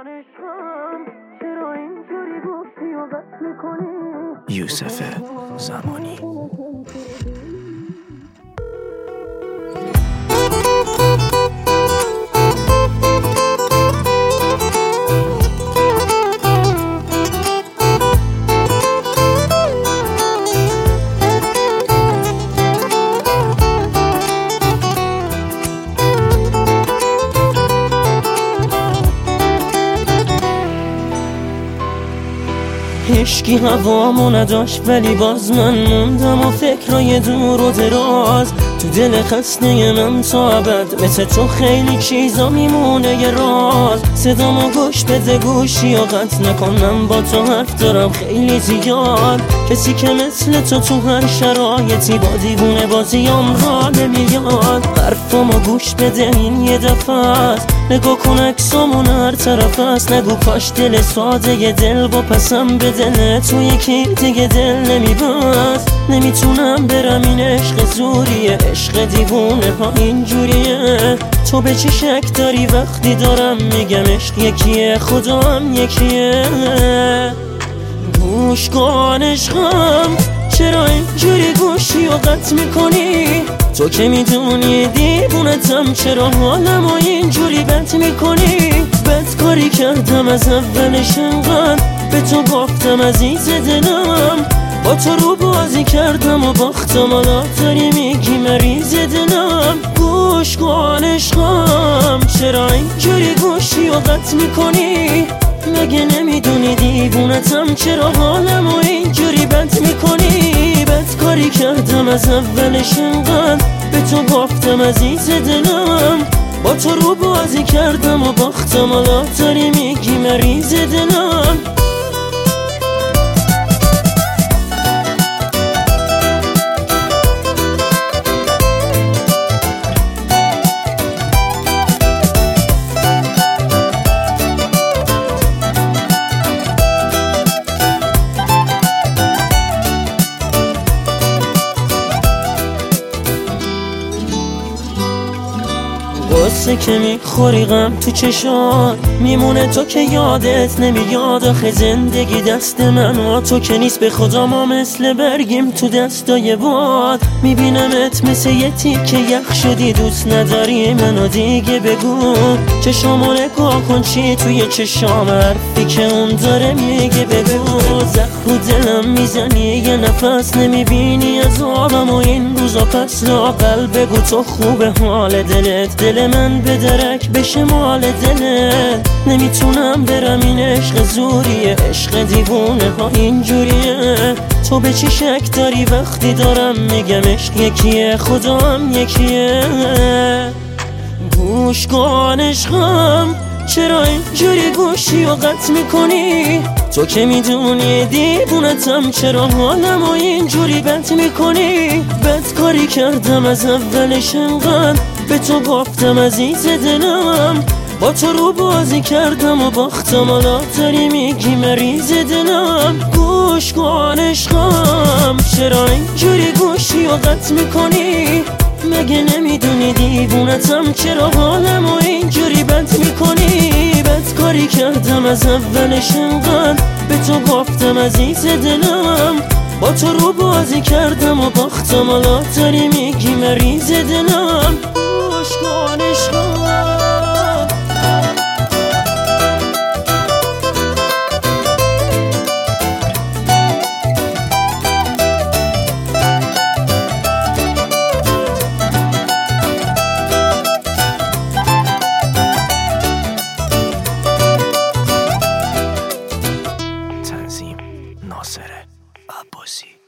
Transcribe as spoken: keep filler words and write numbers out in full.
یوسف زمانی. عشقی هوامو نداشت ولی باز من موندم و فکرای دور و دراز تو دل خسته من تا ابد. مثل تو خیلی چیزا میمونه یه راز. صدامو گوش بده گوشی و قطع نکنم، با تو حرف دارم خیلی زیاد. کسی که مثل تو تو هر شرایطی با دیوونه بازیام را نمیاد. حرفامو گوش بده این یه دفعه است، نگاه کن عکسامون هر طرف است. نگو کاش دل ساده یه دل با پسم به دل تو یکی دیگه دل نمیبست. نمیتونم برم این عشق زوریه، عشق دیوونه ها اینجوریه. تو به چی شک داری وقتی دارم میگم عشق یکیه، خدا هم یکیه. گوش کن عشقم، چرا اینجوری گوشی و قطع میکنی؟ تو که میدونی دیوونتم، چرا حالمو اینجوری بد میکنی؟ بد کاری کردم از اولش انقدر به تو باختم عزیز دلم. با تو رو بازی کردم و باختم، حالا داری میگی مریض دلم. گوش کن عشقم، چرا اینجوری گوشی و قطع میکنی؟ مگه نمیدونی دیوونتم، چرا حالمو اینجوری بد میکنی؟ بد کاری کردم از اولش انقدر به تو باختم عزیز دلم. با تو رو بازی کردم و باختم، حالا داری میگی مریض دلم. قصه که میخوری غم تو چشات میمونه، تو که یادت نمیاد. آخه زندگی دست من و تو که نیست، به خدا ما مثل برگیم تو دستای باد. میبینمت مثل یه تیکه یخ شدی، دوست نداری منو دیگه بگو. چشامو نگاه کن چی توی چشام، حرفی که اون داره میگه بگو. زخم رو دلم میزنی یه نفس، نمیبینی عذابم و این روزا پس لااقل بگو تو خوبه حال دلت. دل من به درک بشه مال دلت. نمیتونم برم این عشق زوریه، عشق دیوونه ها اینجوریه. تو به چی شک داری وقتی دارم میگم عشق یکیه، خدا هم یکیه. گوش کن عشقم، چرا اینجوری گوشی و قطع میکنی؟ تو که میدونی دیوونتم، چرا حالمو اینجوری بد میکنی؟ بد کاری کردم از اولش انقدر به تو باختم عزیز دلم. با تو رو بازی کردم و باختم، حالا داری میگی مریض دلم. گوش کن عشقم، چرا اینجوری گوشی و قطع میکنی؟ مگه نمیدونی دیوونتم، چرا حالمو اینجوری بد میکنی؟ بد کاری کردم از اولش انقدر به تو باختم عزیز دلم. با تو رو بازی کردم و باختم، حالا داری میگی مریض دلم. گوش کن عشقم. تنظیم ناصر عباسی.